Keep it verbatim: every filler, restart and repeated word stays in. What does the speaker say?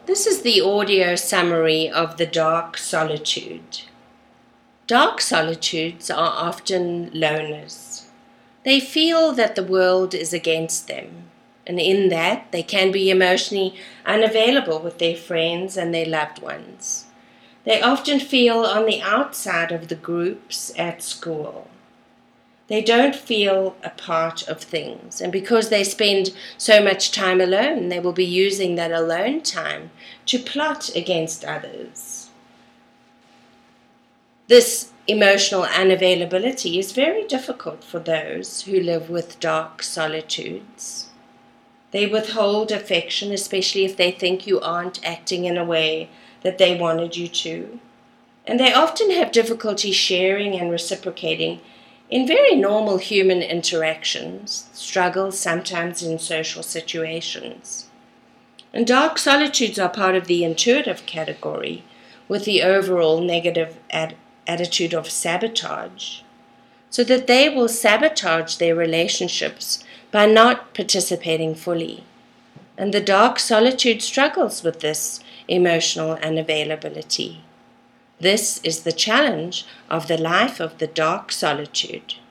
This is the audio summary of the dark solitude. Dark solitudes are often loners. They feel that the world is against them, and in that they can be emotionally unavailable with their friends and their loved ones. They often feel on the outside of the groups at school. They don't feel a part of things, and because they spend so much time alone, they will be using that alone time to plot against others. This emotional unavailability is very difficult for those who live with dark solitudes. They withhold affection, especially if they think you aren't acting in a way that they wanted you to, and they often have difficulty sharing and reciprocating in very normal human interactions, struggles sometimes in social situations. And dark solitudes are part of the intuitive category, with the overall negative ad- attitude of sabotage, so that they will sabotage their relationships by not participating fully. And the dark solitude struggles with this emotional unavailability. This is the challenge of the life of the dark solitude.